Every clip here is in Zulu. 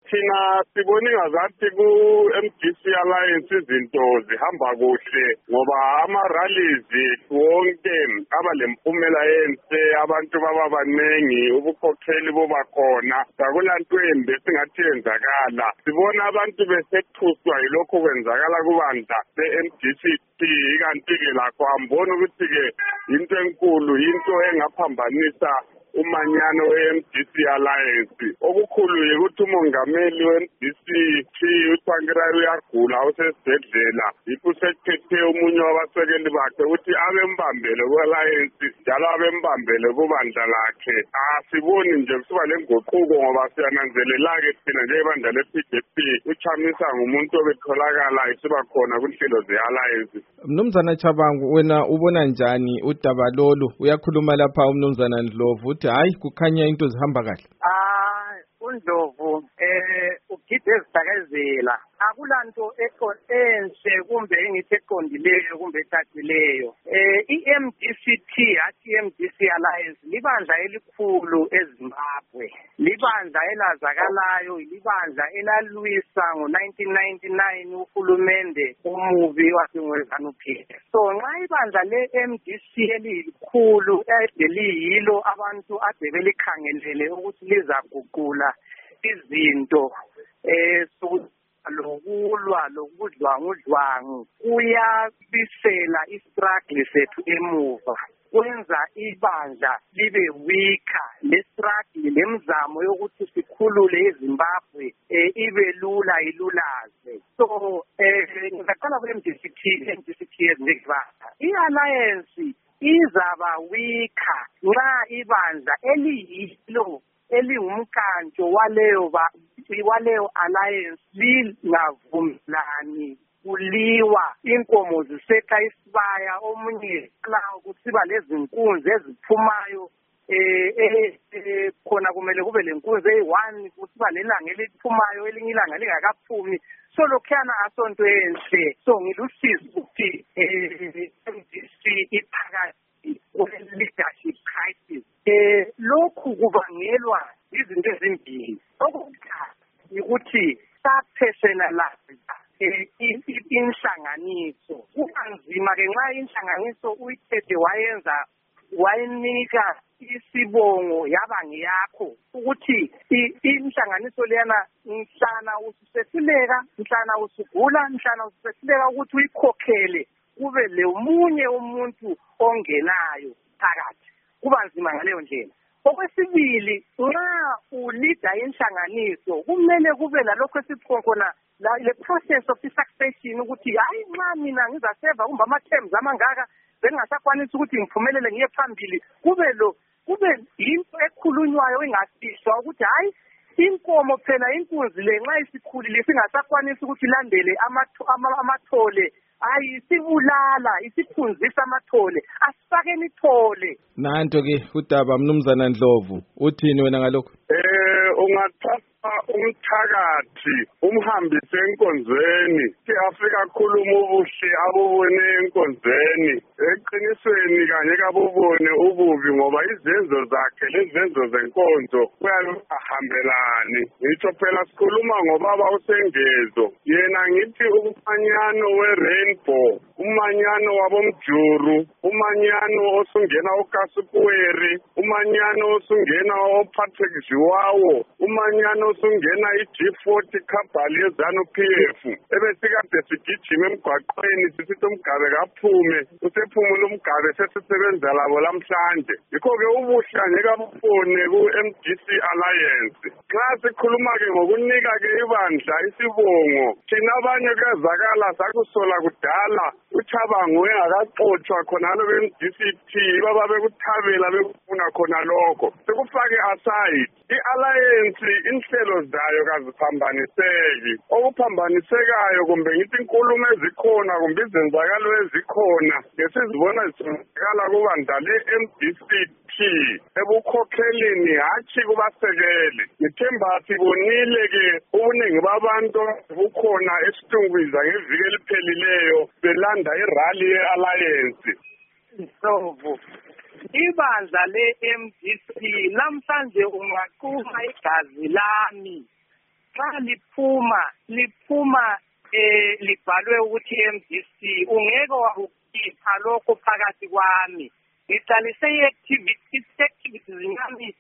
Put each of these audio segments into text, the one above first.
thina sibone ngazathi ku-MDC Alliance izinto zihamba kuhle ngoba ama-rallies wonke aba lempumela enhle, abantu baba baningi, ubukhokheli buba khona, akulanto embi esingathi yenzakala. Sibona abantu besethuswa yilokho kwenzakala kubandla be-MDC, kanti-ke lakho ambona ukuthi-ke into enkulu, into engaphambanisa umanyano we-MDC Alliance. Okukhulu yikuthi umongameli we-MDC uThwankirayo uyagula usesibhedlela, yikho usethethe omunye wabasekeli bakhe ukuthi abembambele ku-Alliance njalo abembambele kubandla lakhe. Asiboni nje kusuka le nguquko ngoba siyananzelela-ke thina njengebandla le-PDP uChamisa ngumuntu obetholakala esiba khona kunhlelo ze-Alliance. Mnumzana Chabangu, wena ubona njani udaba lolu? Uyakhuluma lapha uMnumzana Ndlovu uthi hayi kukhanya into zihamba kahle. uNdlovu ugide ezidakezela akulanto enhle kumbe engithi eqondileyo kumbe ecacileyo. iMDCT athi iMDC Alliance libandla elikhulu eZimbabwe, libandla elazakalayo, libandla elalwisa ngo-1999 uhulumende umubi waseNgwezane uPhile. So nxa ibandla le-MDC elikhulu eliyilo abantu ade belikhangelele ukuthi lizaguqula izinto lokulwa lokudlwangudlwangu kuyabisela istruggle sethu emuva, kwenza ibandla libe weaker, le-struggle lemzamo yokuthi sikhulule iZimbabwe ibe lula ilulaze. So ngizaqala ku-MDCT ezinjengibandla. I-Alliance izaba weaker nxa ibandla eliyilo elingumkantsho waleyo Alliance lingavumelani kuliwa, inkomo zisekha isibaya, omunye lawo kusiba lezinkunzi eziphumayo khona kumele kube lenkunzi eyi-1 kusiba lelanga eliphumayo elinye ilanga lingakaphumi. So lokhuyana asonto enhle. So ngilusizi ukuthi MDC iphakathi kwe-leadership crisis. Lokhu kubangelwa izinto ezimbili. Okokuqala ukuthi sa-personalize inhlanganiso. Kubanzima-ke nxa inhlanganiso uyithethe wayinika isibongo yaba ngeyakho ukuthi inhlanganiso leyana mhlana ususehluleka, mhlana usugula, mhlana ususehluleka ukuthi uyikhokhele kube lomunye umuntu ongenayo phakathi. Kuba nzima ngaleyo ndlela. Okwesibili, nxa ulida inhlanganiso kumele kube lalokho esithi khona le process of succession ukuthi hayi nxa mina ngizaseva kumbe ama-terms amangaka bengingasakwanisi ukuthi ngiphumelele ngiye phambili, kube into ekhulunywayo ingasishwa ukuthi hayi inkomo phela inkunzi le nxa isikhulile singasakwanisi ukuthi ilandele amathole, isibulala, isiphunzisa amathole, asifakeni ithole. Nanto-ke udaba Mnumzana Ndlovu, uthini wena ngalokho? Ungathatha umthakathi umhambise enkonzweni, afika khuluma ubuhle abubone enkonzweni, eqinisweni kanye kabubone ububi ngoba izenzo zakhe lezenzo zenkonzo kuyahambelani. Ngitsho phela sikhuluma ngobaba uSengezo, yena ngithi umanyano we-Rainbow, umanyano wabomjuru, umanyano osungena uKasukuweri, umanyano osungena oPatrick Zhiwawo, umanyano osungena i-G40 Kabhali yeZANU-PF. Ebesikade sigijima emgwaqweni sisithi umgabe kaphume, usephumule umgabe sesisebenza labo lamhlanje. Yikho-ke ubuhle ngeke abubone ku-MDC Alliance. Nxa sikhuluma-ke ngokunika-ke ibandla isibongo, thina abanye kuyazakala sakusola kudala uChabangu engakaxotshwa khonalo be-MDCT baba bekuthabela bekufuna khona lokho. Sekufake aside i-Alliance inhlelo zayo kaziphambaniseki. Okuphambanisekayo kumbe ngithi inkulumo ezikhona kumbe izenzakalo ezikhona ngesizibona zisenzakala kubandla le-MDCT ebukhokhelini hatshi kubasekeli. Ngithemba sibonile-ke ubuningi babantu bukhona esitungwiza ngeviki eliphelileyo belanda irally ye-Alliance. Ndlovu, ibandla le-MDC namhlanje ungaquma igazi lami xa liphuma libhalwe ukuthi MDC ungeke wakukhipha lokho phakathi kwami ngiqalise i-activities zami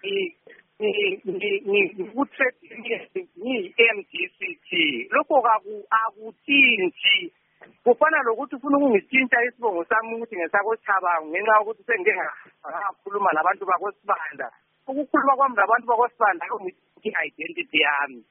ngiyi-MDCT lokho akuthinti kufana lokuthi ufuna ukungitshintsha isibongo sami ukuthi ngesakoThabango ngenxa yokuthi sengike ngakhuluma labantu bakosibanda ukukhuluma kwami labantu bakosibanda i-identity yami